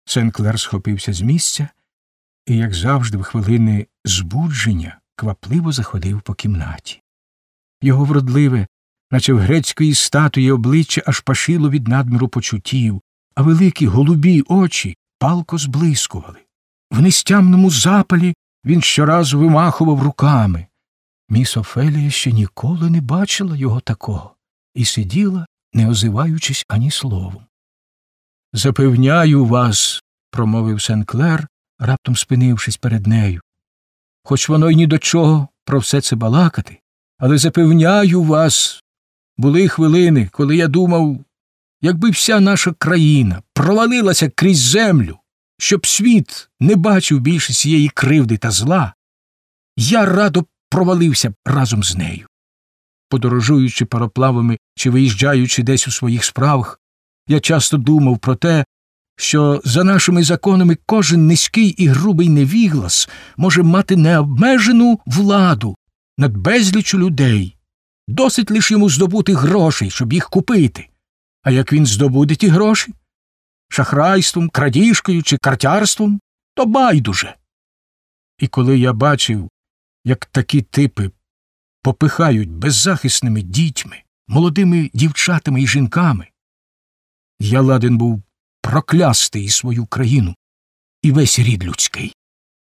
Сен-Клер схопився з місця і, як завжди, в хвилини збудження квапливо заходив по кімнаті. Його вродливе, наче в грецької статуї обличчя аж пашило від надміру почуттів, а великі голубі очі палко зблискували. В нестямному запалі він щоразу вимахував руками. Міс Офелія ще ніколи не бачила його такого і сиділа, не озиваючись ані словом. «Запевняю вас», – промовив Сен-Клер, раптом спинившись перед нею, «хоч воно й ні до чого про все це балакати, але запевняю вас, були хвилини, коли я думав, якби вся наша країна провалилася крізь землю, щоб світ не бачив більше цієї кривди та зла, я радо провалився б разом з нею. Подорожуючи пароплавами чи виїжджаючи десь у своїх справах, я часто думав про те, що за нашими законами кожен низький і грубий невіглас може мати необмежену владу над безліччю людей. Досить лиш йому здобути грошей, щоб їх купити. А як він здобуде ті гроші? Шахрайством, крадіжкою чи картярством? То байдуже. І коли я бачив, як такі типи попихають беззахисними дітьми, молодими дівчатами і жінками, я ладен був проклясти і свою країну, і весь рід людський.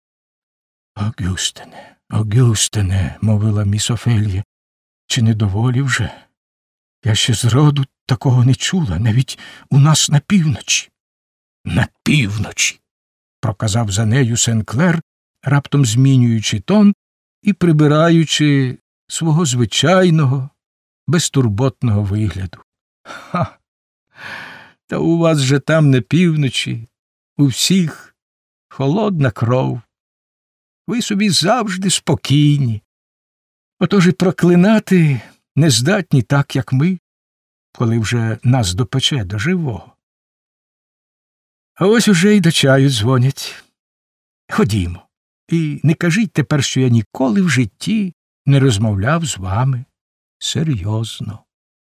Огюстине, мовила міс Офелія, чи не доволі вже? Я ще зроду такого не чула, навіть у нас на півночі. На півночі, проказав за нею Сен-Клер, раптом змінюючи тон і прибираючи свого звичайного, безтурботного вигляду. Ха! Та у вас же там на півночі, у всіх холодна кров. Ви собі завжди спокійні. Отож і проклинати не здатні так, як ми, коли вже нас допече до живого. А ось уже й до чаю дзвонять. Ходімо, і не кажіть тепер, що я ніколи в житті не розмовляв з вами серйозно.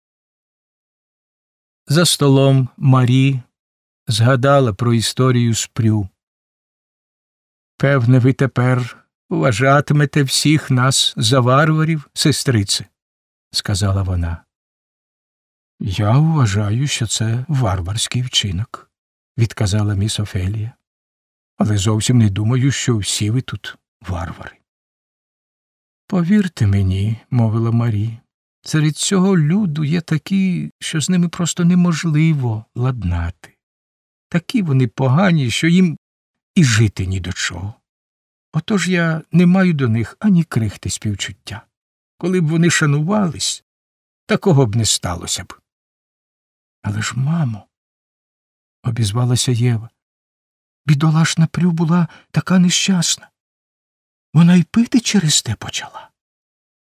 За столом Марі згадала про історію з Прю. «Певне, ви тепер вважатимете всіх нас за варварів, сестрице», – сказала вона. «Я вважаю, що це варварський вчинок», – відказала міс Офелія. «Але зовсім не думаю, що всі ви тут варвари». «Повірте мені», – мовила Марі, – «серед цього люду є такі, що з ними просто неможливо ладнати. Такі вони погані, що їм і жити ні до чого. Отож я не маю до них ані крихти співчуття. Коли б вони шанувались, такого б не сталося б». «Але ж, мамо», – обізвалася Єва, – «бідолашна Прю була така нещасна. Вона й пити через те почала».